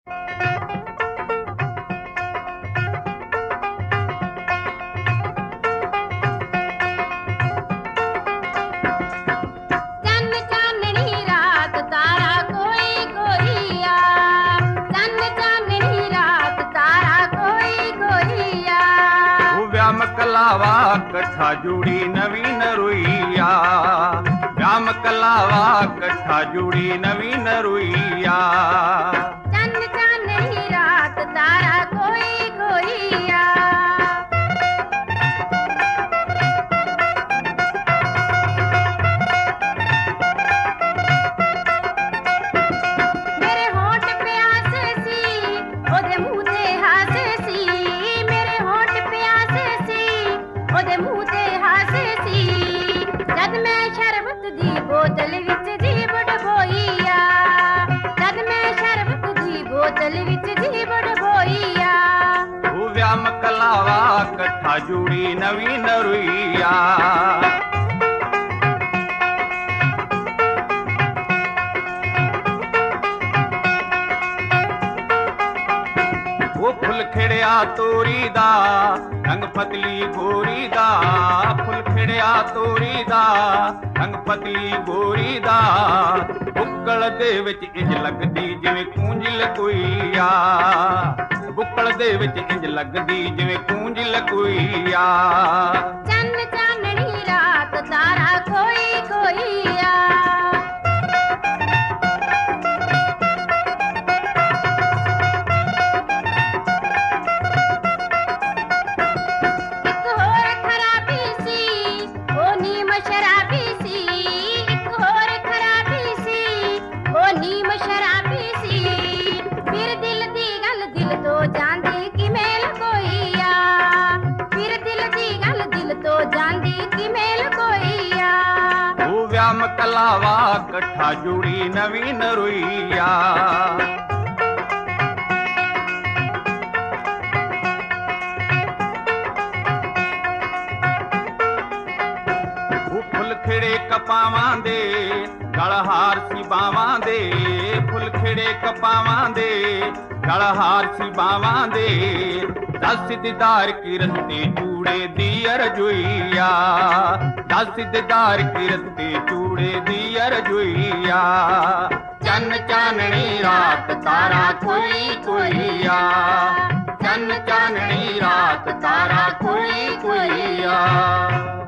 कलावा कट्ठा जुड़ी नवीन रुइया, व्याम कलावा कट्ठा जुड़ी नवीन रुइया। चंद चांदनी रात तारा कोई कोइया, मेरे होंठ पे आसे सी ओदे मुंह ते हासे सी, मेरे होंठ पे आसे सी ओदे मुंह ते हासे सी। जद मैं शरबत दी बोतल विच जी बड़बोइया, जद मैं शरबत दी बोतल विच जी बड़बोइया। वो व्याम कलावा कट्ठा जुड़ी नवीन रुइया। वो फुल खिड़िया तोरी दा रंग पतली गोरी दा, फुल खिड़िया तोरी दा रंग पतली गोरी दा। बुक्कल दे विच इंज लगदी जिवें कूंज लकोइया, बुक्कल दे विच इंज लगदी जिवें कूंज लकोइया। चंद चांदनी रात तारा कोई कोइया, एक होर खराबी सी ओ नीम शराबी सी, एक होर खराबी सी ओ नीम शराबी सी। फिर दिल दी गल दिल तो जांदी किवें लकोइया, फिर दिल दी गल दिल तो जांदी किवें लकोइया। वो व्याम कलावा कट्ठा जुड़ी नवीन रुइया। वो फुल खिड़े कपावां दे गल हार सी बावां दे, फुल खिड़े कपावां दे गल हार सी बावां दे। दस दीदार की रस्ते चूड़े दियर जुइया, दस दीदार की रस्ते चूड़े दियर जुइया। चन चाननी रात तारा कोई कोइया, चन चाननी रात तारा कोई कोइया।